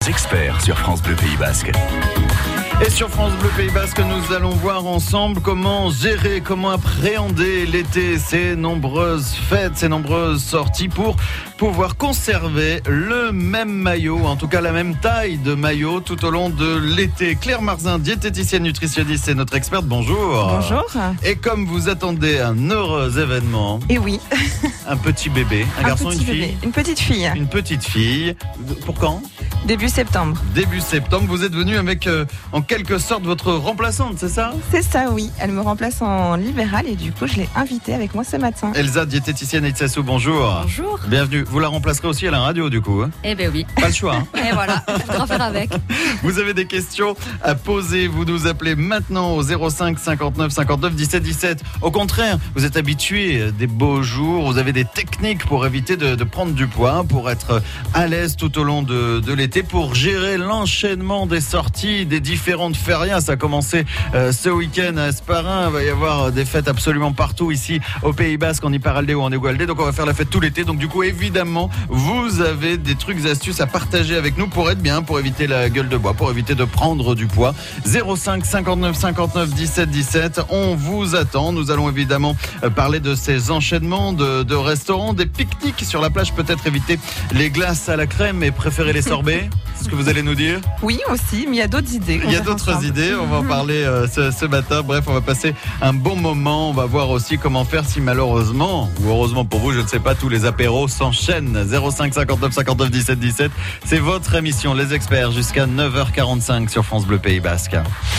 Les experts sur France Bleu Pays Basque. Et sur France Bleu Pays Basque, nous allons voir ensemble comment gérer, comment appréhender l'été, ces nombreuses fêtes, ces nombreuses sorties pour pouvoir conserver le même maillot, en tout cas la même taille de maillot tout au long de l'été. Claire Marzin, diététicienne nutritionniste, c'est notre experte. Bonjour. Bonjour. Et comme vous attendez un heureux événement, Et oui, un petit bébé, un garçon, petit une fille, bébé, une petite fille, une petite fille. Pour quand ? début septembre. Début septembre, vous êtes venu avec en quelque sorte votre remplaçante, c'est ça ? C'est ça, oui. Elle me remplace en libéral et du coup, je l'ai invitée avec moi ce matin. Elsa, diététicienne Itsassou, bonjour. Bonjour. Bienvenue. Vous la remplacerez aussi à la radio du coup, hein ? Eh ben oui. Pas le choix. Hein. Et voilà, il faudra faire avec. Vous avez des questions à poser, vous nous appelez maintenant au 05 59 59 17 17. Au contraire, vous êtes habitué des beaux jours, vous avez des techniques pour éviter de prendre du poids, pour être à l'aise tout au long de l'été, pour gérer l'enchaînement des sorties, des différentes férias. Ça a commencé ce week-end à Esparin, il va y avoir des fêtes absolument partout ici au Pays Basque, en Iparralde ou en Egualde, donc on va faire la fête tout l'été. Donc du coup, évidemment, vous avez des trucs, astuces à partager avec nous pour être bien, pour éviter la gueule de bois, pour éviter de prendre du poids. 05 59 59 17 17, on vous attend. Nous allons évidemment parler de ces enchaînements de restaurants, des pique-niques sur la plage, peut-être éviter les glaces à la crème et préférer les sorbets. C'est ce que vous allez nous dire ? Oui, aussi, mais il y a d'autres idées. Il y a d'autres idées, on va en parler ce matin. Bref, on va passer un bon moment. On va voir aussi comment faire si malheureusement, ou heureusement pour vous, je ne sais pas, tous les apéros s'enchaînent. 05 59 59 17 17. C'est votre émission, Les Experts, jusqu'à 9h45 sur France Bleu Pays Basque.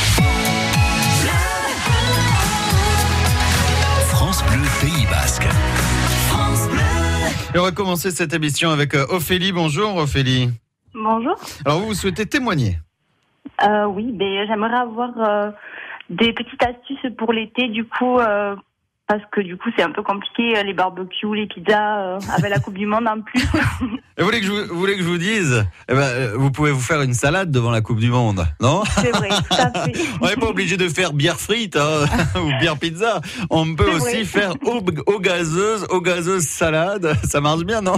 France Bleu Pays Basque. Et on va commencer cette émission avec Ophélie. Bonjour Ophélie. Bonjour. Alors vous souhaitez témoigner ? Oui, j'aimerais avoir des petites astuces pour l'été, du coup, parce que du coup c'est un peu compliqué, les barbecues, les pizzas, avec la Coupe du Monde en plus. Et vous voulez que je vous dise, vous pouvez vous faire une salade devant la Coupe du Monde, non ? C'est vrai, tout à fait. On n'est pas obligé de faire bière frite ou bière pizza. On peut C'est aussi vrai. faire eau gazeuse salade. Ça marche bien, non ?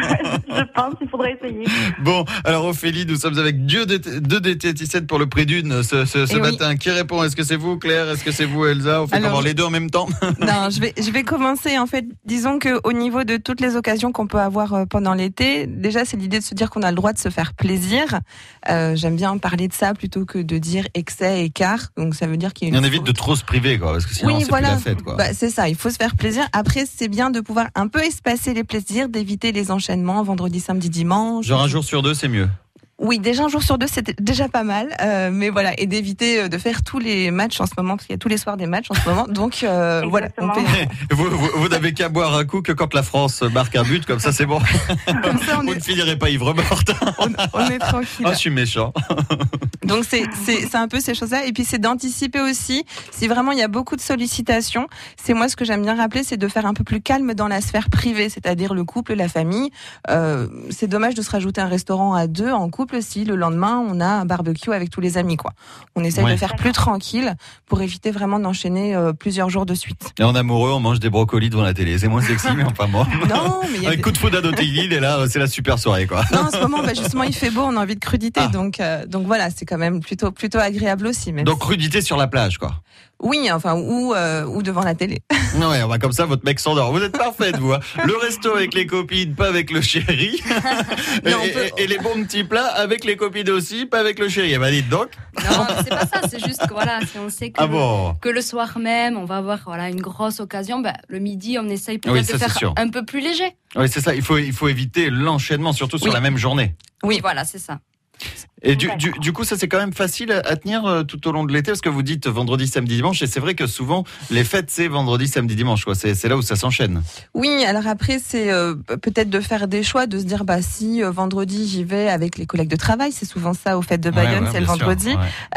Je pense qu'il faudrait essayer. Bon, alors Ophélie, nous sommes avec deux diététiciennes pour le prix d'une ce oui. matin. Qui répond ? Est-ce que c'est vous, Claire ? Est-ce que c'est vous, Elsa ? On fait Alors, comment, les deux en même temps ? Non, je vais commencer. En fait, disons qu'au niveau de toutes les occasions qu'on peut avoir pendant l'été, déjà, c'est l'idée de se dire qu'on a le droit de se faire plaisir. J'aime bien parler de ça plutôt que de dire excès, écart. Donc, ça veut dire qu'il y a On évite de trop se priver, quoi, parce que sinon Oui, c'est voilà. plus la fête, quoi. Bah, c'est ça, il faut se faire plaisir. Après, c'est bien de pouvoir un peu espacer les plaisirs, d'éviter les enchaînements vendredi, samedi, dimanche. Genre un jour sur deux, c'est mieux. Oui, déjà un jour sur deux, c'était déjà pas mal. Mais voilà, et d'éviter de faire tous les matchs en ce moment, parce qu'il y a tous les soirs des matchs en ce moment. Donc voilà. On peut... Vous n'avez qu'à boire un coup que quand la France marque un but, comme ça c'est bon. Comme ça, Vous ne finirez pas ivre morte. on est tranquille. Oh, je suis méchant. Donc c'est un peu ces choses-là. Et puis c'est d'anticiper aussi, si vraiment il y a beaucoup de sollicitations, c'est moi ce que j'aime bien rappeler, c'est de faire un peu plus calme dans la sphère privée, c'est-à-dire le couple, la famille. C'est dommage de se rajouter un restaurant à deux en couple si le lendemain on a un barbecue avec tous les amis, quoi. On essaye de faire plus tranquille pour éviter vraiment d'enchaîner plusieurs jours de suite. Et en amoureux, on mange des brocolis devant la télé. C'est moins sexy, mais enfin moi. Non, mais il y a un coup de foudre à Dotilide et là, c'est la super soirée, quoi. Non, en ce moment, justement, il fait beau, on a envie de crudité, donc voilà, c'est quand même plutôt agréable aussi. Même donc crudité sur la plage, quoi. Oui, enfin, ou devant la télé. Ouais, on va comme ça, votre mec s'endort. Vous êtes parfaite, vous. Hein. Le resto avec les copines, pas avec le chéri. Non, et les bons petits plats avec les copines aussi, pas avec le chéri. Eh ben, dites donc. Non, c'est pas ça, c'est juste que voilà, si on sait que le soir même, on va avoir une grosse occasion, le midi, on essaye peut-être de faire un peu plus léger. Oui, c'est ça. Il faut éviter l'enchaînement, surtout sur la même journée. Oui, voilà, c'est ça. Et du coup, ça c'est quand même facile à tenir tout au long de l'été, parce que vous dites vendredi, samedi, dimanche, et c'est vrai que souvent les fêtes c'est vendredi, samedi, dimanche, quoi. C'est là où ça s'enchaîne. Oui, alors après c'est peut-être de faire des choix, de se dire si vendredi j'y vais avec les collègues de travail, c'est souvent ça aux fêtes de Bayonne, c'est le vendredi.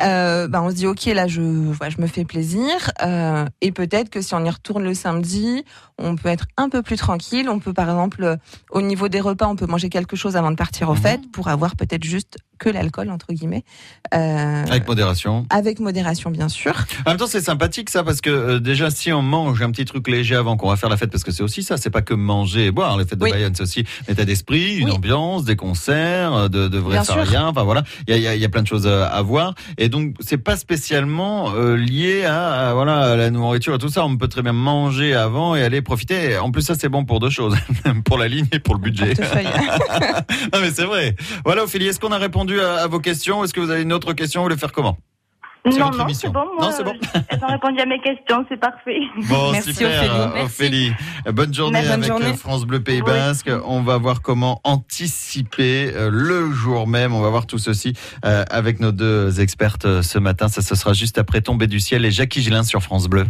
On se dit ok, là je me fais plaisir, et peut-être que si on y retourne le samedi, on peut être un peu plus tranquille. On peut par exemple au niveau des repas, on peut manger quelque chose avant de partir aux fêtes pour avoir peut-être juste que l'alcool entre guillemets. Avec modération. Avec modération, bien sûr. En même temps, c'est sympathique ça, parce que déjà, si on mange un petit truc léger avant qu'on va faire la fête, parce que c'est aussi ça, c'est pas que manger et boire. Les fêtes de Bayonne, c'est aussi un état d'esprit, une ambiance, des concerts, de vrais rien. Enfin voilà, il y a plein de choses à voir. Et donc, c'est pas spécialement lié à la nourriture et tout ça. On peut très bien manger avant et aller profiter. En plus, ça, c'est bon pour deux choses, pour la ligne et pour le budget. Non, mais c'est vrai. Voilà, Ophélie, est-ce qu'on a répondu à vos questions? Est-ce que vous avez une autre question? Vous voulez faire comment? Non, c'est bon. Moi, c'est bon. Elles ont répondu à mes questions, c'est parfait. Bon, merci super, Ophélie. Bonne journée avec France Bleu Pays Basque. On va voir comment anticiper le jour même. On va voir tout ceci avec nos deux expertes ce matin. Ça, ce sera juste après Tomber du ciel et Jackie Gélin sur France Bleu.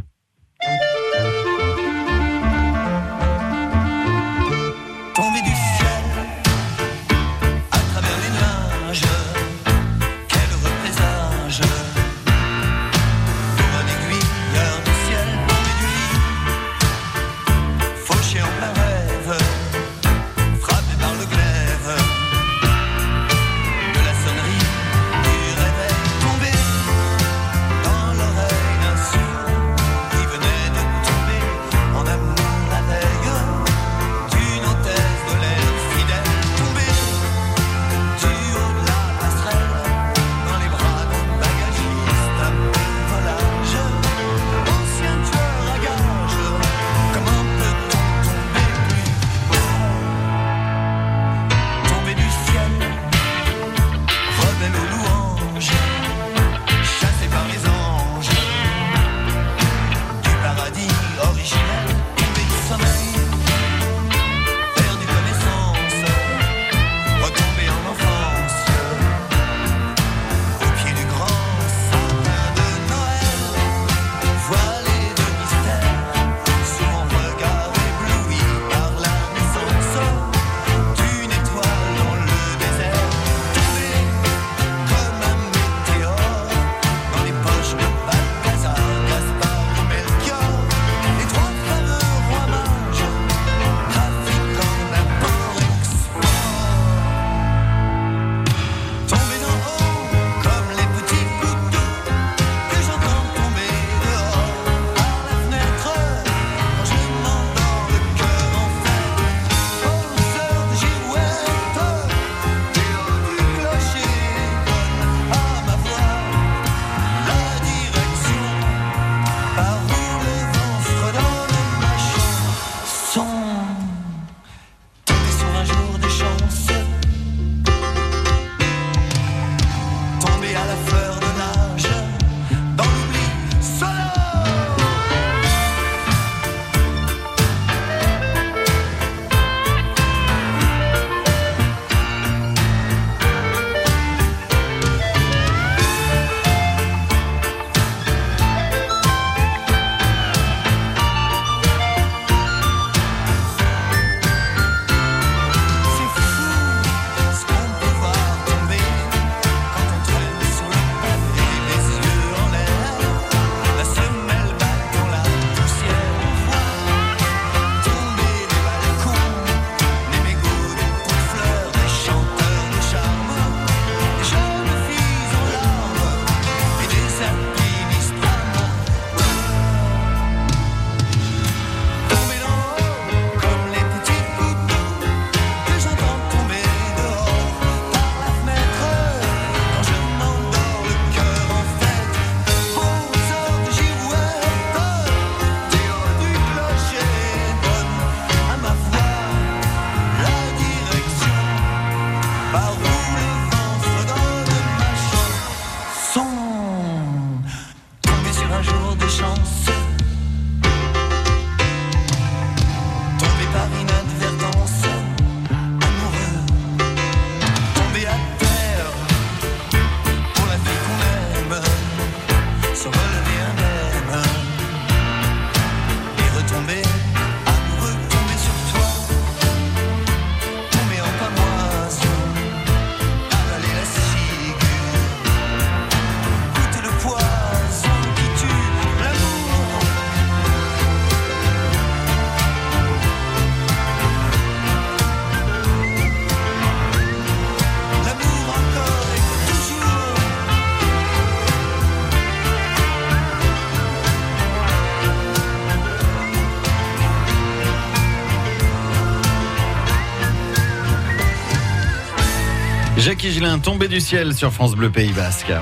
Jacques Higelin, tombé du ciel sur France Bleu Pays Basque.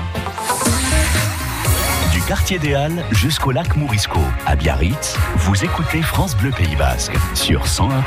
Du quartier des Halles jusqu'au lac Mourisco, à Biarritz, vous écoutez France Bleu Pays Basque sur 101.3.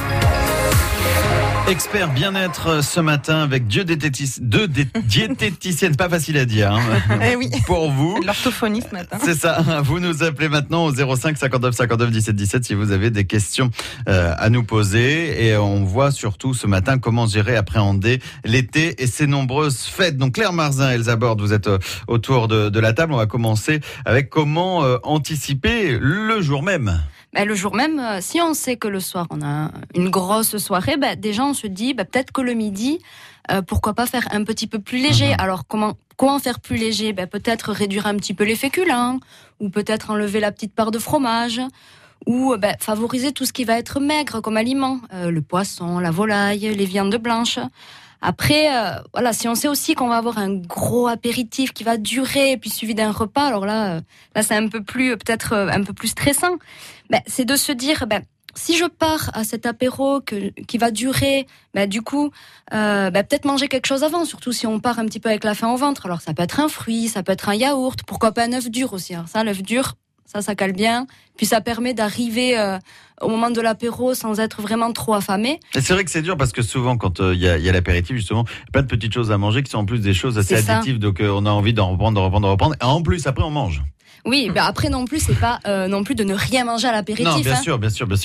Expert bien-être ce matin avec deux diététiciennes, pas facile à dire. Hein. Oui. Pour vous. L'orthophonie ce matin. C'est ça. Vous nous appelez maintenant au 05 59 59 17 17 si vous avez des questions à nous poser. Et on voit surtout ce matin comment gérer, appréhender l'été et ses nombreuses fêtes. Donc Claire Marzin, Elsa Borde, vous êtes autour de la table. On va commencer avec comment anticiper le jour même. Le jour même, si on sait que le soir on a une grosse soirée, déjà on se dit peut-être que le midi, pourquoi pas faire un petit peu plus léger. Alors comment faire plus léger ? Peut-être réduire un petit peu les féculents, ou peut-être enlever la petite part de fromage, ou favoriser tout ce qui va être maigre comme aliment, le poisson, la volaille, les viandes blanches. Après, si on sait aussi qu'on va avoir un gros apéritif qui va durer, puis suivi d'un repas, alors là c'est peut-être un peu plus stressant. C'est de se dire, si je pars à cet apéro qui va durer, du coup, peut-être manger quelque chose avant, surtout si on part un petit peu avec la faim au ventre. Alors ça peut être un fruit, ça peut être un yaourt, pourquoi pas un œuf dur aussi. Alors ça, l'œuf dur, ça cale bien. Puis ça permet d'arriver au moment de l'apéro sans être vraiment trop affamé. Et c'est vrai que c'est dur parce que souvent quand il y a l'apéritif, justement, plein de petites choses à manger qui sont en plus des choses assez additives, donc on a envie d'en reprendre. Et en plus, après on mange. Oui, après non plus, c'est pas non plus de ne rien manger à l'apéritif. Non, bien sûr.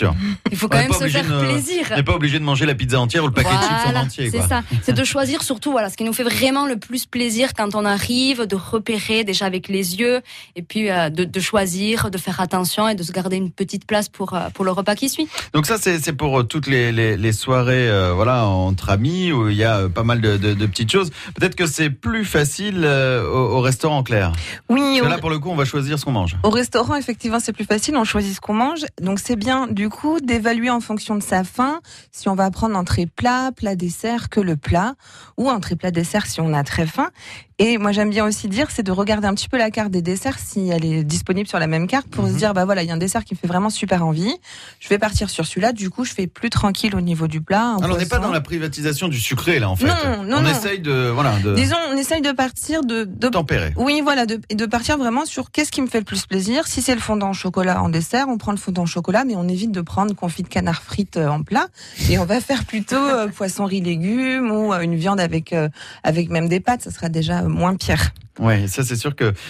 Il faut quand même se faire plaisir. On n'est pas obligé de manger la pizza entière ou le paquet de chips en entier. C'est ça. C'est de choisir surtout ce qui nous fait vraiment le plus plaisir quand on arrive, de repérer déjà avec les yeux, et puis de choisir, de faire attention et de se garder une petite place pour le repas qui suit. Donc ça, c'est pour toutes les soirées entre amis où il y a pas mal de petites choses. Peut-être que c'est plus facile au restaurant, Claire. Oui. Parce que là, pour le coup, on va choisir ce qu'on mange. Au restaurant, effectivement, c'est plus facile. On choisit ce qu'on mange. Donc, c'est bien, du coup, d'évaluer en fonction de sa faim si on va prendre entrée plat, plat dessert que le plat, ou entrée plat dessert si on a très faim. Et moi, j'aime bien aussi dire, c'est de regarder un petit peu la carte des desserts si elle est disponible sur la même carte pour se dire, il y a un dessert qui me fait vraiment super envie. Je vais partir sur celui-là. Du coup, je fais plus tranquille au niveau du plat. Alors, on n'est pas dans la privatisation du sucré, là, en fait. Non. Essaye de. Disons, on essaye de partir de tempérer. Oui, de partir vraiment sur qu'est-ce qui me fait le plus plaisir. Si c'est le fondant au chocolat en dessert, on prend le fondant au chocolat, mais on évite de prendre confit de canard frites en plat. Et on va faire plutôt poisson riz légumes ou une viande avec même des pâtes. Ça sera déjà moins pire. Ouais, ça c'est sûr que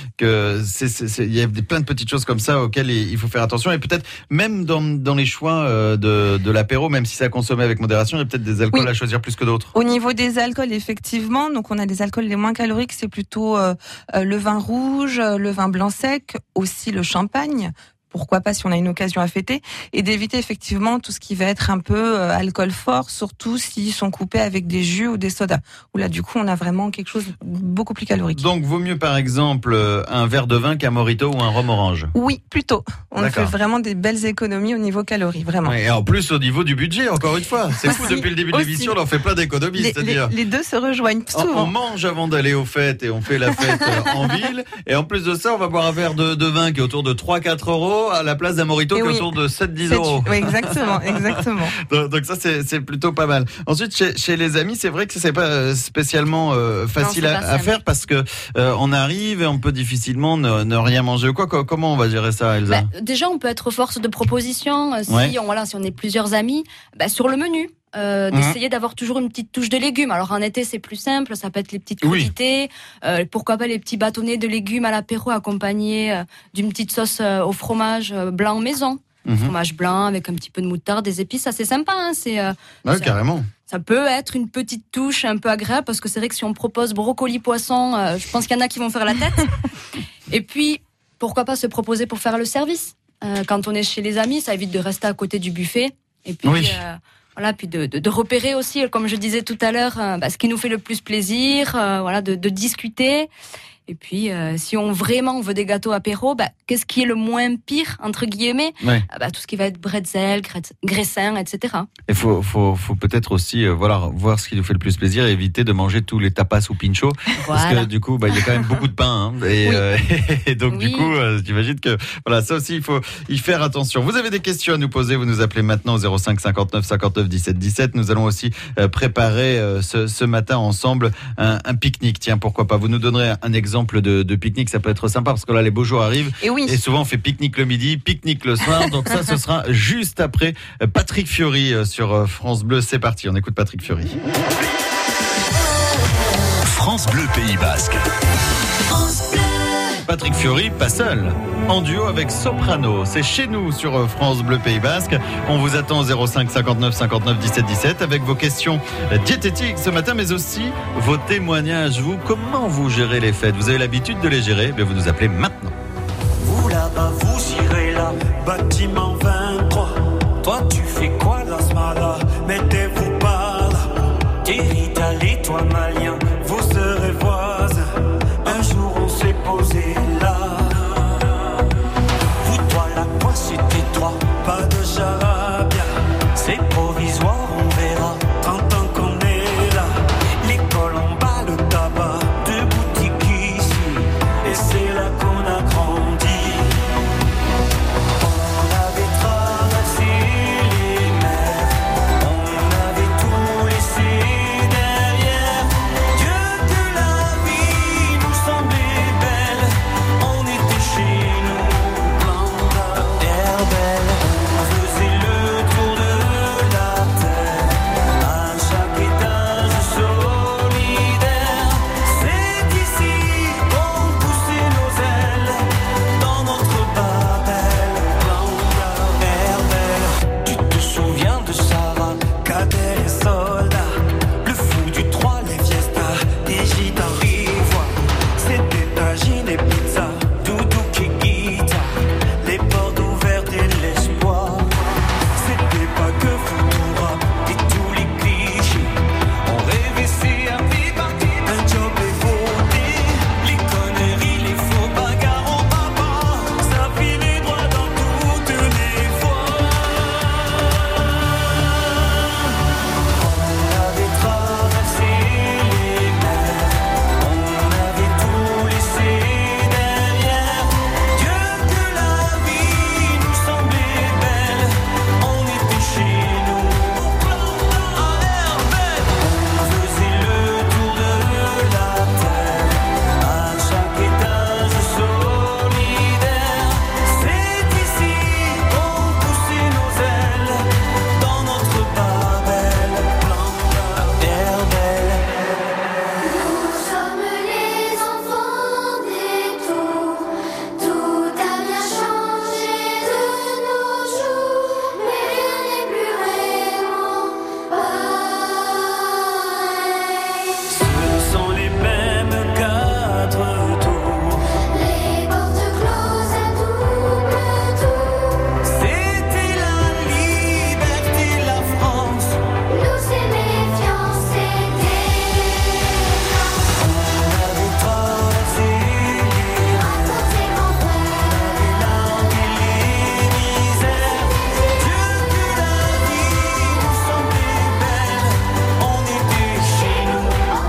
il y a plein de petites choses comme ça auxquelles il faut faire attention, et peut-être même dans les choix de l'apéro, même si c'est à consommer avec modération, il y a peut-être des alcools à choisir plus que d'autres. Au niveau des alcools, effectivement, donc on a des alcools les moins caloriques, c'est plutôt le vin rouge, le vin blanc sec, aussi le champagne. Pourquoi pas si on a une occasion à fêter, et d'éviter effectivement tout ce qui va être un peu alcool fort, surtout s'ils sont coupés avec des jus ou des sodas, où là du coup on a vraiment quelque chose beaucoup plus calorique. Donc vaut mieux par exemple un verre de vin qu'un mojito ou un rhum orange. Oui, plutôt. On fait vraiment des belles économies au niveau calories, vraiment. Et en plus au niveau du budget, encore une fois, c'est fou, depuis le début de l'émission, on en fait plein d'économies, c'est-à-dire les deux se rejoignent souvent. On mange avant d'aller aux fêtes et on fait la fête en ville, et en plus de ça on va boire un verre de vin qui est autour de 3-4 euros à la place d'un mojito qui est autour de 7-10 euros. Oui, exactement. Donc ça c'est plutôt pas mal. Ensuite chez les amis, c'est vrai que c'est pas spécialement facile à faire, parce que on arrive et on peut difficilement ne rien manger. Comment on va gérer ça, Elsa ? Déjà on peut être force de proposition si on est plusieurs amis, sur le menu. D'essayer d'avoir toujours une petite touche de légumes. Alors en été c'est plus simple, ça peut être les petites crudités, pourquoi pas les petits bâtonnets de légumes à l'apéro accompagnés d'une petite sauce au fromage blanc maison. Fromage blanc avec un petit peu de moutarde, des épices, ça c'est sympa. Carrément. Ça peut être une petite touche un peu agréable, parce que c'est vrai que si on propose brocoli poisson, je pense qu'il y en a qui vont faire la tête. Et puis pourquoi pas se proposer pour faire le service. Quand on est chez les amis, ça évite de rester à côté du buffet. Et puis puis de repérer aussi, comme je disais tout à l'heure, ce qui nous fait le plus plaisir, de discuter. Et puis, si on veut des gâteaux apéro, qu'est-ce qui est le moins pire, entre guillemets? Tout ce qui va être bretzel, graissin, etc. Il faut peut-être aussi voir ce qui nous fait le plus plaisir et éviter de manger tous les tapas ou pinchos. Parce que du coup, il y a quand même beaucoup de pain. Et donc, du coup, j'imagine que ça aussi, il faut y faire attention. Vous avez des questions à nous poser, vous nous appelez maintenant au 05 59 59 17 17. Nous allons aussi préparer ce matin ensemble un pique-nique. Tiens, pourquoi pas. Vous nous donnerez un exemple de pique-nique, ça peut être sympa parce que là, les beaux jours arrivent. Et souvent, on fait pique-nique le midi, pique-nique le soir. Donc ça, ce sera juste après Patrick Fiori sur France Bleu. C'est parti, on écoute Patrick Fiori. France Bleu Pays Basque. Patrick Fiori, pas seul, en duo avec Soprano. C'est chez nous sur France Bleu Pays Basque. On vous attend au 05 59 59 17 17 avec vos questions diététiques ce matin, mais aussi vos témoignages. Comment vous gérez les fêtes? Vous avez l'habitude de les gérer? Vous nous appelez maintenant. Vous là-bas, vous irez là, bâtiment 23. Toi, tu fais quoi là ce matin? Mettez-vous pas là. T'es italien, toi malien, vous serez voisins. Un jour on s'est posé là. Vous, toi là, quoi c'était toi? Pas de charabia, c'est provisoire, on verra. 30 ans qu'on est là. L'école en bas, le tabac, deux boutiques ici. Et c'est là qu'on a grandi. On avait traversé les mers, on avait tout laissé derrière. Dieu que la vie nous semblait belle, on était chez nous, plein d'air belle. On faisait le tour de la terre, à chaque étage solidaire. C'est ici qu'on poussait nos ailes, dans notre Babel, plein d'air belle. Tu te souviens de Sarah, Kader et Soldat, le fou du 3, les fiestas, les gitans rivois. C'était tagine et pizza, doudou et guitare, les portes ouvertes et l'espoir. C'était pas que Futura et tous les clichés. On rêvait c'est un un job et beauté. Les conneries, les faux bagarres en papa, ça filait droit dans toutes les voies. On avait traversé les mers, on avait tout laissé derrière. Dieu que la vie nous semblait belle, on était chez nous, plein d'air belle. On faisait le tour de la terre, à chaque étage solidaire. C'est ici qu'on poussait nos ailes, dans notre Babel, plein d'air belle. Nous sommes les enfants des tours. Tout a bien changé de nos jours, mais rien n'est plus vraiment pareil. Ce sont les mêmes 4 tours. Les portes closes à double tour. C'était la liberté, la France. Nous ces méfiants, c'était On avait traversé les raconter grand frère. les larmes et les misères. Dieu que la vie nous semblait belle, on était chez nous,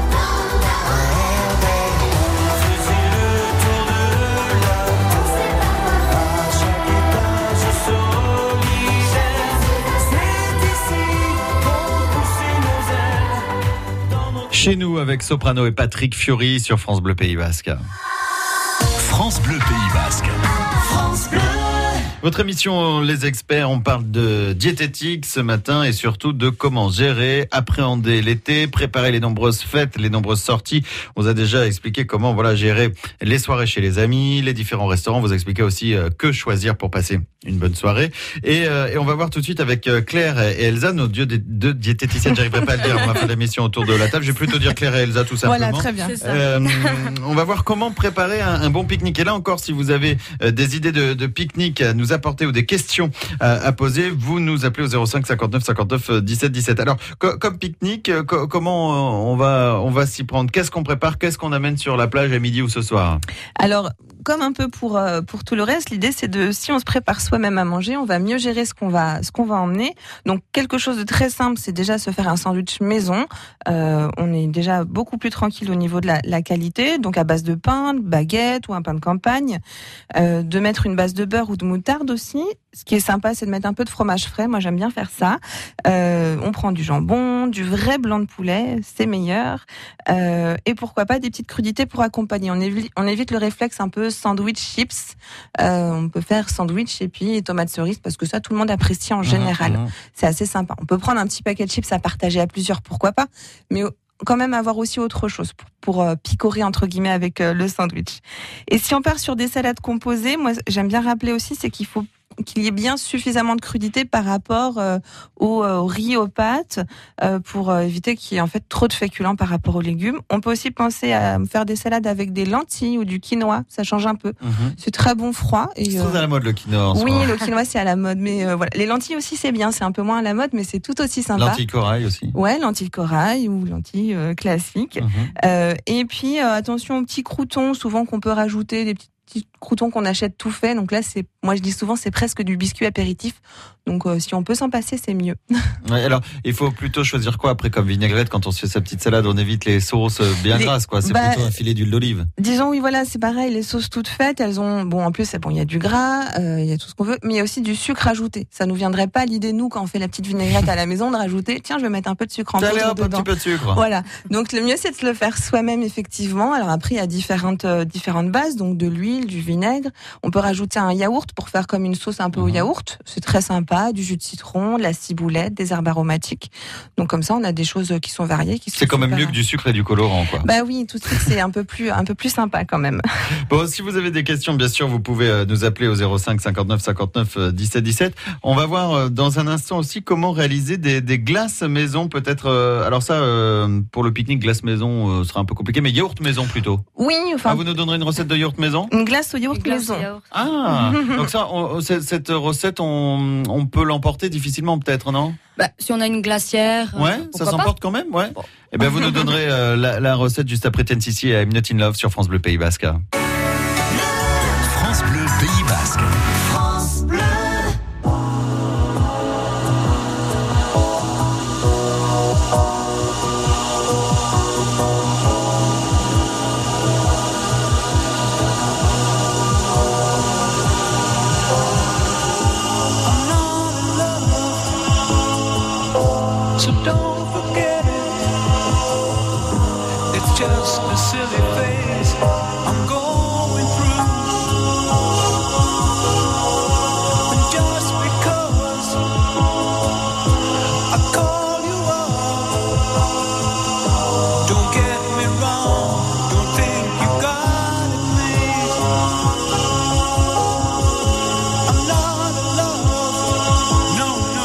on faisait le tour de la terre, à chaque étage solidaire. C'est ici qu'on poussait nos ailes, dans notre Chez nous avec Soprano et Patrick Fiori sur France Bleu Pays Basque. France Bleu Pays Basque. Votre émission Les Experts, on parle de diététique ce matin et surtout de comment gérer, appréhender l'été, préparer les nombreuses fêtes, les nombreuses sorties. On vous a déjà expliqué comment gérer les soirées chez les amis, les différents restaurants. On vous a expliqué aussi que choisir pour passer une bonne soirée. Et on va voir tout de suite avec Claire et Elsa, nos deux diététiciennes. J'arriverai pas à le dire, on va faire l'émission autour de la table. Je vais plutôt dire Claire et Elsa tout simplement. Voilà, très bien. C'est ça. On va voir comment préparer un bon pique-nique. Et là encore, si vous avez des idées de pique-nique à nous nous apporter ou des questions à poser, vous nous appelez au 05 59 59 17 17. Alors, comme pique-nique, comment on va s'y prendre? Qu'est-ce qu'on prépare? Qu'est-ce qu'on amène sur la plage à midi ou ce soir? Alors, comme un peu pour tout le reste, l'idée c'est si on se prépare soi-même à manger, on va mieux gérer ce qu'on va emmener. Donc quelque chose de très simple, c'est déjà se faire un sandwich maison. On est déjà beaucoup plus tranquille au niveau de la qualité, donc à base de pain, de baguette ou un pain de campagne. De mettre une base de beurre ou de moutarde aussi. Ce qui est sympa, c'est de mettre un peu de fromage frais. Moi, j'aime bien faire ça. On prend du jambon, du vrai blanc de poulet, c'est meilleur. Et pourquoi pas des petites crudités pour accompagner. On évite le réflexe un peu sandwich chips. On peut faire sandwich et puis tomates cerises parce que ça, tout le monde apprécie en général. C'est assez sympa. On peut prendre un petit paquet de chips à partager à plusieurs, pourquoi pas. Mais quand même avoir aussi autre chose pour picorer entre guillemets avec le sandwich. Et si on part sur des salades composées, moi j'aime bien rappeler aussi, c'est qu'il faut qu'il y ait bien suffisamment de crudité par rapport au riz, aux pâtes, pour éviter qu'il y ait en fait trop de féculents par rapport aux légumes. On peut aussi penser à faire des salades avec des lentilles ou du quinoa, ça change un peu. C'est très bon froid. Et, c'est très à la mode le quinoa en ce oui, moment. le quinoa c'est à la mode, mais voilà. Les lentilles aussi c'est bien, c'est un peu moins à la mode, mais c'est tout aussi sympa. Lentilles corail aussi. Ouais, lentilles corail ou lentilles classiques. Et puis attention aux petits croûtons, souvent qu'on peut rajouter des petits croûtons qu'on achète tout fait. Donc là, moi je dis souvent, c'est presque du biscuit apéritif. Donc si on peut s'en passer, c'est mieux. Ouais, alors, il faut plutôt choisir quoi après comme vinaigrette quand on se fait sa petite salade? On évite les sauces bien grasses, quoi. C'est plutôt un filet d'huile d'olive. Disons, oui, voilà, c'est pareil. Les sauces toutes faites, elles ont, bon, en plus, il y a du gras, il y a tout ce qu'on veut, mais il y a aussi du sucre ajouté. Ça nous viendrait pas l'idée, nous, quand on fait la petite vinaigrette à la maison, de rajouter, tiens, je vais mettre un peu de sucre en poudre dedans. Un petit peu de sucre. Voilà. Donc, le mieux, c'est de se le faire soi-même, effectivement. Alors après, il y a différentes bases, donc de l'huile, du vinaigre. On peut rajouter un yaourt pour faire comme une sauce un peu au yaourt. C'est très sympa. Du jus de citron, de la ciboulette, des herbes aromatiques. Donc comme ça, on a des choses qui sont variées. C'est quand même mieux que du sucre et du colorant, quoi. Bah oui, tout de suite, c'est un peu plus sympa quand même. Bon, si vous avez des questions, bien sûr, vous pouvez nous appeler au 05 59 59 17 17. On va voir dans un instant aussi comment réaliser des glaces maison, peut-être. Alors ça, pour le pique-nique, glace maison sera un peu compliqué, mais yaourt maison plutôt. Oui, enfin. Ah, vous nous donnerez une recette de yaourt maison? Une glace au yaourt maison. Ah, donc ça, cette recette, on peut l'emporter difficilement, peut-être, non? Bah, si on a une glacière. Ouais, ça s'emporte quand même, ouais. Bon. Eh bien, vous nous donnerez la recette juste après Tennessee et I'm Not in Love sur France Bleu Pays Basque. France Bleu Pays Basque. France Bleu. So don't forget it. It's just a silly phase I'm going through. And just because I call you up, don't get me wrong, don't think you got it made. I'm not in love, no, no.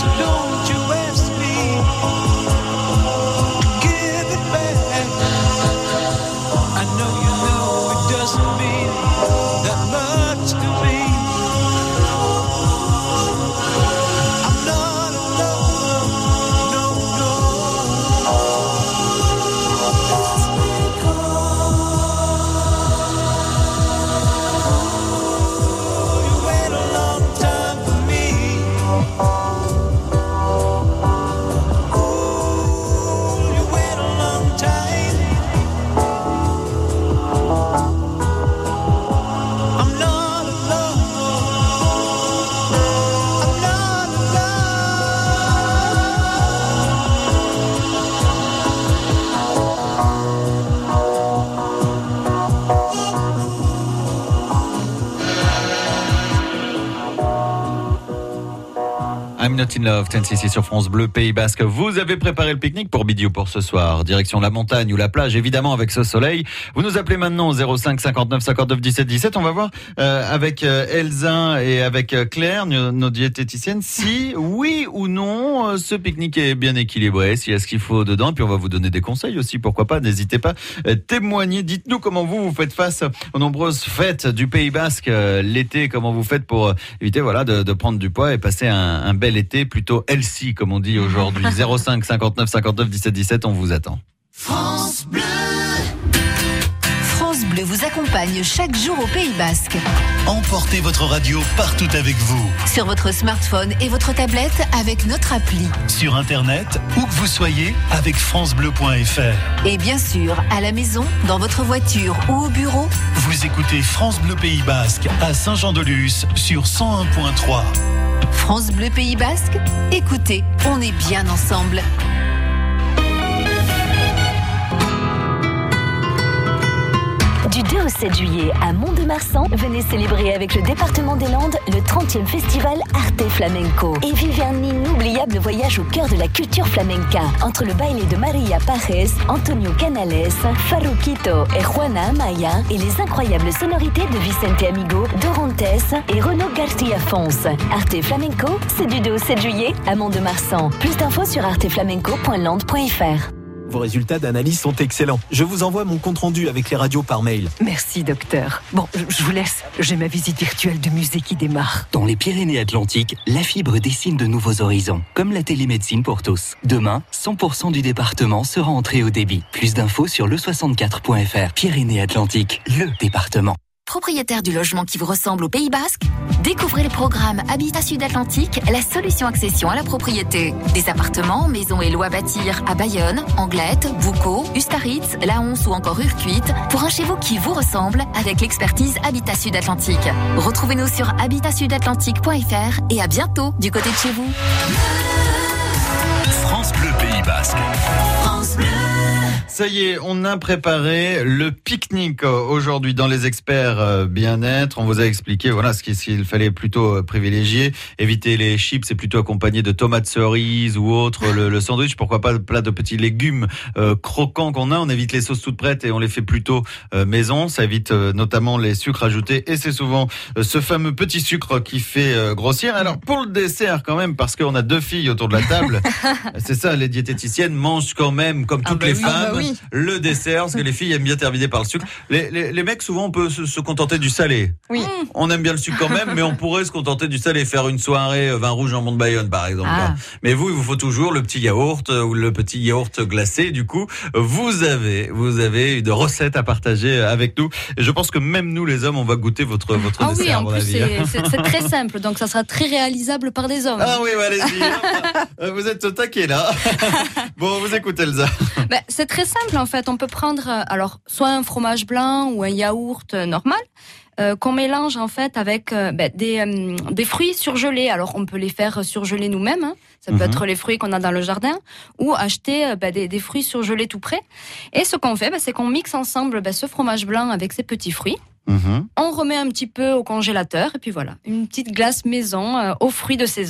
so don't you ask me to give it back. I know you know it doesn't mean that much to me. I'm not a lover, no, no. You wait a long time for me. Ooh, you wait a long time. I'm not a lover. I'm not a I'm Not in Love, 10cc sur France Bleu, Pays Basque. Vous avez préparé le pique-nique pour Bidiou pour ce soir. Direction la montagne ou la plage, évidemment, avec ce soleil. Vous nous appelez maintenant au 05 59 59 17 17. On va voir avec Elsa et avec Claire, nos diététiciennes, si oui ou non ce pique-nique est bien équilibré, s'il y a ce qu'il faut dedans. Puis on va vous donner des conseils aussi, pourquoi pas. N'hésitez pas, témoignez. Dites-nous comment vous faites face aux nombreuses fêtes du Pays Basque l'été. Comment vous faites pour éviter de prendre du poids et passer un bel été plutôt healthy, comme on dit aujourd'hui. 05 59 59 17 17, on vous attend. France Bleu vous accompagne chaque jour au Pays Basque. Emportez votre radio partout avec vous. Sur votre smartphone et votre tablette avec notre appli. Sur Internet, où que vous soyez, avec francebleu.fr. Et bien sûr, à la maison, dans votre voiture ou au bureau. Vous écoutez France Bleu Pays Basque à Saint-Jean-de-Luz sur 101.3. France Bleu Pays Basque, écoutez, on est bien ensemble. Du 2 au 7 juillet à Mont-de-Marsan, venez célébrer avec le département des Landes le 30e festival Arte Flamenco et vivez un inoubliable voyage au cœur de la culture flamenca entre le baile de Maria Pajes, Antonio Canales, Farruquito et Juana Amaya et les incroyables sonorités de Vicente Amigo, Dorantes et Renaud Garcia Fons. Arte Flamenco, c'est du 2 au 7 juillet à Mont-de-Marsan. Plus d'infos sur arteflamenco.lande.fr. Vos résultats d'analyse sont excellents. Je vous envoie mon compte-rendu avec les radios par mail. Merci, docteur. Bon, je vous laisse. J'ai ma visite virtuelle de musée qui démarre. Dans les Pyrénées-Atlantiques, la fibre dessine de nouveaux horizons, comme la télémédecine pour tous. Demain, 100% du département sera en très haut débit. Plus d'infos sur le64.fr. Pyrénées-Atlantiques, le département. Propriétaire du logement qui vous ressemble au Pays Basque? Découvrez le programme Habitat Sud-Atlantique, la solution accession à la propriété. Des appartements, maisons et lots à bâtir à Bayonne, Anglette, Boucau, Ustaritz, Laons ou encore Urquite pour un chez vous qui vous ressemble avec l'expertise Habitat Sud-Atlantique. Retrouvez-nous sur habitatsudatlantique.fr et à bientôt du côté de chez vous. France Bleu Pays Basque. France Bleu. Ça y est, on a préparé le pique-nique aujourd'hui dans les experts bien-être. On vous a expliqué ce qu'il fallait plutôt privilégier. Éviter les chips, c'est plutôt accompagné de tomates cerises ou autre. Le sandwich, pourquoi pas le plat de petits légumes croquants qu'on a. On évite les sauces toutes prêtes et on les fait plutôt maison. Ça évite notamment les sucres ajoutés et c'est souvent ce fameux petit sucre qui fait grossir. Alors pour le dessert quand même, parce qu'on a deux filles autour de la table, c'est ça, les diététiciennes mangent quand même comme toutes les femmes. Oui. Le dessert, parce que les filles aiment bien terminer par le sucre. Les mecs, souvent, on peut se contenter du salé. Oui. On aime bien le sucre quand même, mais on pourrait se contenter du salé, faire une soirée vin rouge en de Bayonne, par exemple. Mais vous, il vous faut toujours le petit yaourt ou le petit yaourt glacé. Du coup, vous avez une recette à partager avec nous. Et je pense que même nous, les hommes, on va goûter votre dessert. Oui, en plus, avis. c'est très simple, donc ça sera très réalisable par des hommes. Ah oui, allez-y. Vous êtes au taquet, là. Bon, vous écoutez, Elsa. C'est très simple en fait, on peut prendre soit un fromage blanc ou un yaourt normal qu'on mélange en fait avec des fruits surgelés. Alors on peut les faire surgeler nous-mêmes, ça peut être les fruits qu'on a dans le jardin ou acheter des fruits surgelés tout prêts. Et ce qu'on fait, c'est qu'on mixe ensemble ce fromage blanc avec ces petits fruits. On remet un petit peu au congélateur et puis voilà, une petite glace maison aux fruits de saison.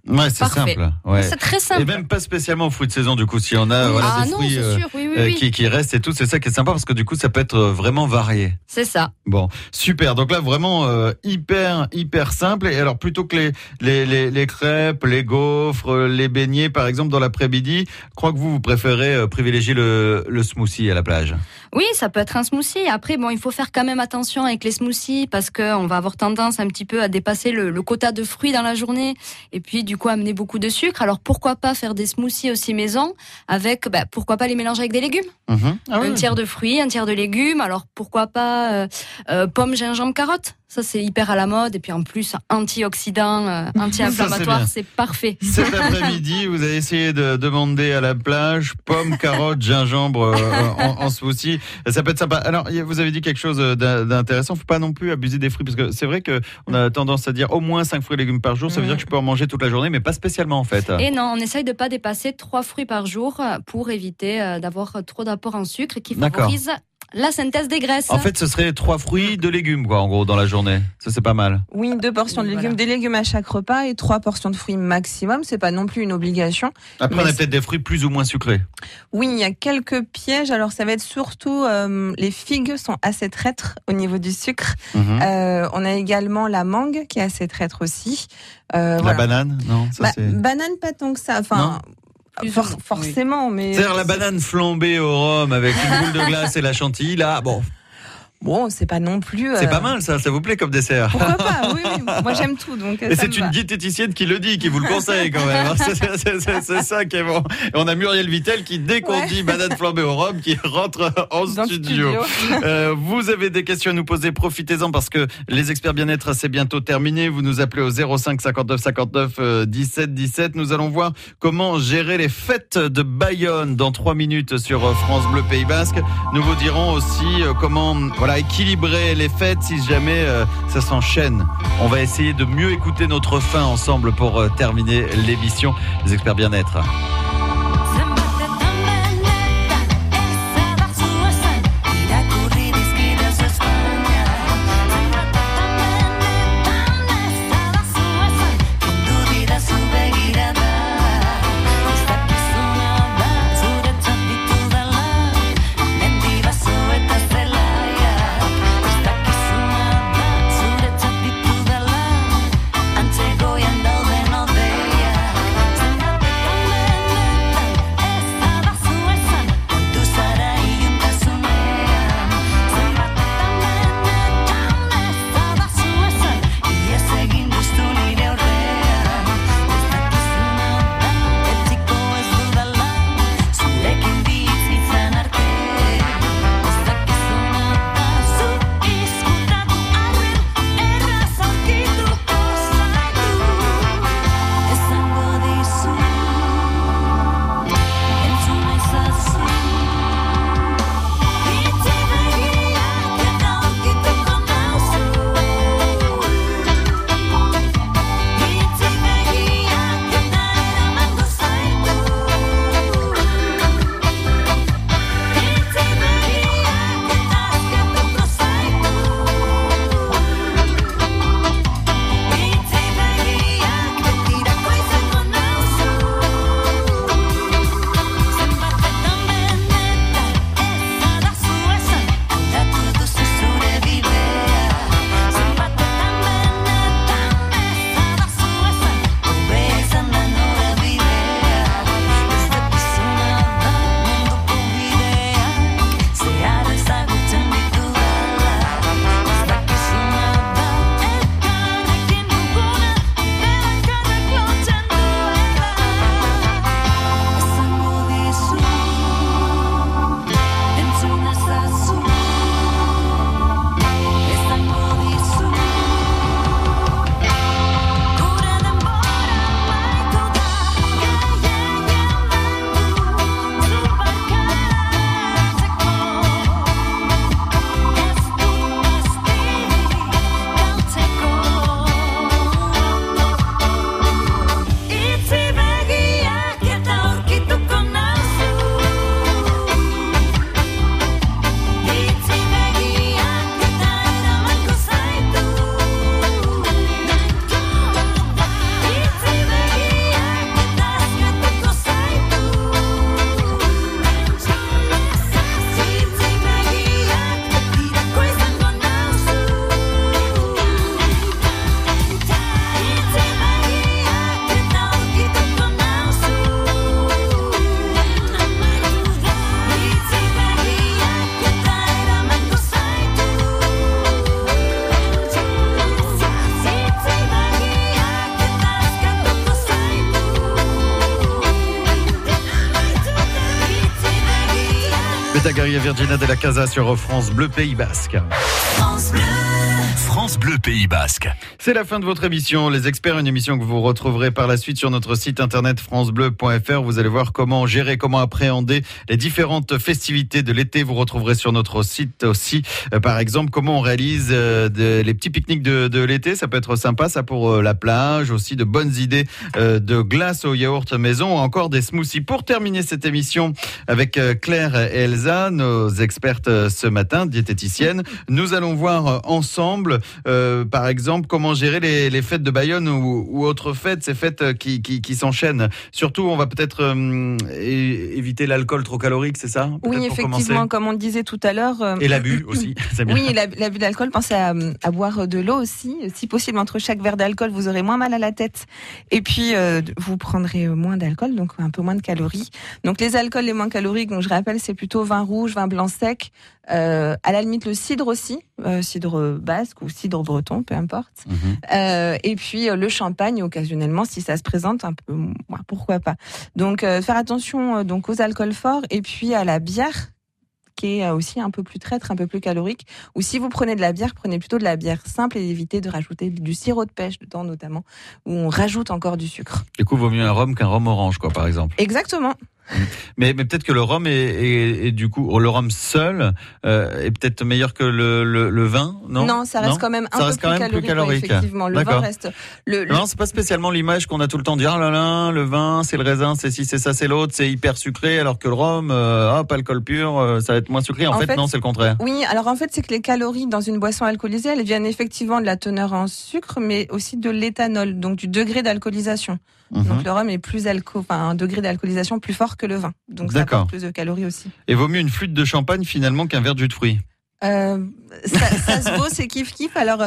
Ouais, c'est Parfait. simple. Ouais. C'est très simple. Et même pas spécialement aux fruits de saison, du coup, si on a voilà, des non, fruits c'est sûr, oui. qui restent et tout, c'est ça qui est sympa parce que du coup, ça peut être vraiment varié. C'est ça. Bon, super. Donc là, vraiment hyper simple. Et alors, plutôt que les crêpes, les gaufres, les beignets, par exemple, dans l'après-midi, je crois que vous préférez privilégier le smoothie à la plage. Oui, ça peut être un smoothie. Après, bon, il faut faire quand même attention avec les smoothies parce qu'on va avoir tendance un petit peu à dépasser le quota de fruits dans la journée et puis du coup amener beaucoup de sucre. Alors pourquoi pas faire des smoothies aussi maison avec, pourquoi pas les mélanger avec des légumes. Un tiers de fruits, un tiers de légumes. Alors pourquoi pas pommes, gingembre, carottes. Ça, c'est hyper à la mode. Et puis en plus, antioxydant, anti-inflammatoire, c'est parfait. Cet après-midi, vous avez essayé de demander à la plage pommes, carottes, gingembre en smoothie. Ça peut être sympa. Alors, vous avez dit quelque chose d'intéressant. Faut pas non plus abuser des fruits parce que c'est vrai que on a tendance à dire au moins 5 fruits et légumes par jour. Ça veut dire que je peux en manger toute la journée, mais pas spécialement en fait. Et non, on essaye de pas dépasser 3 fruits par jour pour éviter d'avoir trop d'apport en sucre qui favorise la synthèse des graisses. En fait, ce serait 3 fruits, 2 légumes, quoi, en gros, dans la journée. Ça, c'est pas mal. Oui, 2 portions de légumes, des légumes à chaque repas et 3 portions de fruits maximum. C'est pas non plus une obligation. Après, on a peut-être des fruits plus ou moins sucrés. Oui, il y a quelques pièges. Alors, ça va être surtout les figues sont assez traîtres au niveau du sucre. On a également la mangue qui est assez traître aussi. La banane, non, ça c'est... Banane, pas tant que ça. Enfin. Forcément, mais... C'est-à-dire la banane flambée au rhum avec une boule de glace et la chantilly, là, Bon, c'est pas non plus... C'est pas mal ça vous plaît comme dessert? Pourquoi pas, oui, moi j'aime tout. Donc et c'est une diététicienne qui le dit, qui vous le conseille quand même. C'est ça qui est bon. Et on a Muriel Vittel qui, dès qu'on dit banane flambée au rhum, qui rentre en studio. Vous avez des questions à nous poser, profitez-en parce que les experts bien-être, c'est bientôt terminé. Vous nous appelez au 05 59 59 17 17. Nous allons voir comment gérer les fêtes de Bayonne dans 3 minutes sur France Bleu Pays Basque. Nous vous dirons aussi comment... équilibrer les fêtes si jamais ça s'enchaîne. On va essayer de mieux écouter notre faim ensemble pour terminer l'émission des experts bien-être. Betagari et Virginia de la Casa sur France Bleu Pays Basque. France Bleu Pays Basque. C'est la fin de votre émission. Les experts, une émission que vous retrouverez par la suite sur notre site internet francebleu.fr. Vous allez voir comment gérer, comment appréhender les différentes festivités de l'été. Vous retrouverez sur notre site aussi, par exemple, comment on réalise les petits pique-niques de l'été. Ça peut être sympa, ça, pour la plage. Aussi de bonnes idées de glace au yaourt maison ou encore des smoothies. Pour terminer cette émission avec Claire et Elsa, nos expertes ce matin, diététiciennes, nous allons voir ensemble par exemple, comment gérer les fêtes de Bayonne ou autres fêtes, ces fêtes qui s'enchaînent. Surtout, on va peut-être éviter l'alcool trop calorique, c'est ça? Oui, effectivement, comme on le disait tout à l'heure. Et l'abus aussi, c'est bien. Oui, l'abus d'alcool, pensez à boire de l'eau aussi. Si possible, entre chaque verre d'alcool, vous aurez moins mal à la tête. Et puis, vous prendrez moins d'alcool, donc un peu moins de calories. Donc, les alcools les moins caloriques, donc je rappelle, c'est plutôt vin rouge, vin blanc sec. À la limite, le cidre aussi, cidre basque ou cidre breton, peu importe. Et puis le champagne occasionnellement, si ça se présente un peu, pourquoi pas. Donc faire attention donc aux alcools forts et puis à la bière, qui est aussi un peu plus traître, un peu plus calorique. Ou si vous prenez de la bière, prenez plutôt de la bière simple et évitez de rajouter du sirop de pêche dedans notamment, où on rajoute encore du sucre. Du coup, vaut mieux un rhum qu'un rhum orange, quoi, par exemple. Exactement. Mais peut-être que le rhum est du coup le rhum seul est peut-être meilleur que le vin, non? Non, ça reste quand même un peu plus calorique. Ouais, effectivement, le vin reste. Non, c'est pas spécialement l'image qu'on a tout le temps de dire ah là là, le vin, c'est le raisin, c'est ci, c'est ça, c'est l'autre, c'est hyper sucré, alors que le rhum, hop, alcool pur, ça va être moins sucré. En fait, non, c'est le contraire. Oui, alors en fait, c'est que les calories dans une boisson alcoolisée, elles viennent effectivement de la teneur en sucre, mais aussi de l'éthanol, donc du degré d'alcoolisation. Donc le rhum est plus un degré d'alcoolisation plus fort que le vin. Donc ça apporte plus de calories aussi. Et vaut mieux une flûte de champagne finalement qu'un verre de jus de fruits. Ça se vaut, c'est kiff-kiff. Alors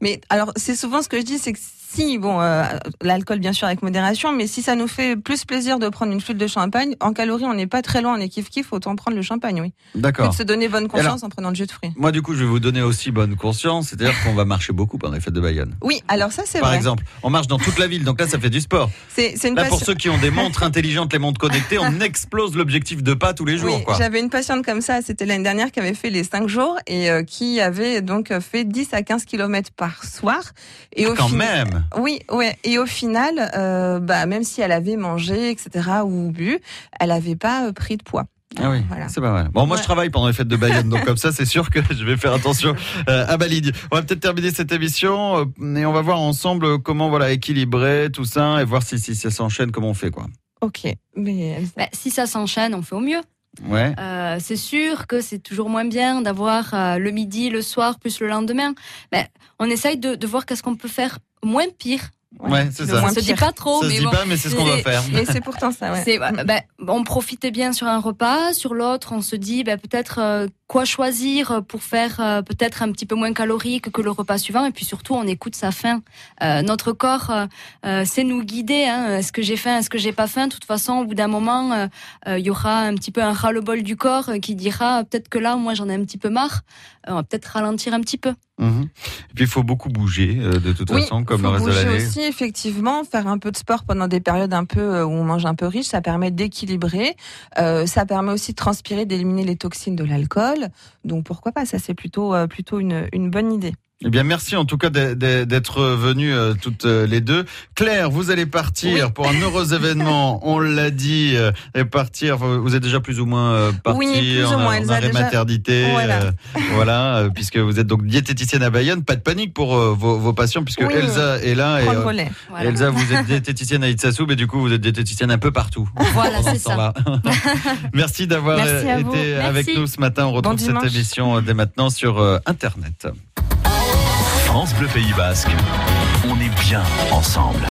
c'est souvent ce que je dis, c'est que si, l'alcool bien sûr avec modération, mais si ça nous fait plus plaisir de prendre une flûte de champagne, en calories on n'est pas très loin, on est kiff-kiff, autant prendre le champagne, oui. D'accord. Que de se donner bonne conscience en prenant le jus de fruits. Moi du coup je vais vous donner aussi bonne conscience, c'est-à-dire qu'on va marcher beaucoup pendant les fêtes de Bayonne. Oui, alors ça c'est vrai. Par exemple, on marche dans toute la ville, donc là ça fait du sport. C'est une là passion. Pour ceux qui ont des montres intelligentes, les montres connectées, on explose l'objectif de pas tous les jours. Oui, quoi. J'avais une patiente comme ça, c'était l'année dernière, qui avait fait les 5 jours et qui avait donc fait 10 à 15 km par soir. Et même. Oui, ouais. Et au final, même si elle avait mangé, etc., ou bu, elle n'avait pas pris de poids. Ah oui, voilà. C'est pas mal. Bon, moi je travaille pendant les fêtes de Bayonne, donc comme ça c'est sûr que je vais faire attention à ma ligne. On va peut-être terminer cette émission et on va voir ensemble comment équilibrer tout ça et voir si ça s'enchaîne, comment on fait quoi. Ok, mais si ça s'enchaîne, on fait au mieux. Ouais. C'est sûr que c'est toujours moins bien d'avoir le midi, le soir, plus le lendemain. On essaye de voir qu'est-ce qu'on peut faire moins pire. Ouais, c'est ça. Ça se dit pas trop, ça mais se dit pas, mais c'est ce qu'on va faire. Et c'est pourtant ça, ouais. On profitait bien sur un repas, sur l'autre, on se dit peut-être quoi choisir pour faire peut-être un petit peu moins calorique que le repas suivant, et puis surtout on écoute sa faim. Notre corps sait nous guider. Est-ce que j'ai faim, est-ce que j'ai pas faim? De toute façon, au bout d'un moment, il y aura un petit peu un ras-le-bol du corps qui dira peut-être que là, moi j'en ai un petit peu marre. On va peut-être ralentir un petit peu. Et puis il faut beaucoup bouger de toute façon, comme le reste de l'année. Aussi, effectivement, faire un peu de sport pendant des périodes un peu où on mange un peu riche, ça permet d'équilibrer. Ça permet aussi de transpirer, d'éliminer les toxines de l'alcool. Donc pourquoi pas? Ça c'est plutôt une bonne idée. Eh bien, merci en tout cas d'être venues toutes les deux. Claire, vous allez partir pour un heureux événement. On l'a dit, partir. Vous êtes déjà plus ou moins partie en arrêt maternité. Voilà, puisque vous êtes donc diététicienne à Bayonne. Pas de panique pour vos patients, puisque Elsa est là. Elsa, vous êtes diététicienne à Itsassou, mais du coup, vous êtes diététicienne un peu partout. Voilà, c'est ça. Merci d'avoir été avec nous ce matin. On retrouve cette émission dès maintenant sur Internet. France Bleu Pays Basque, on est bien ensemble.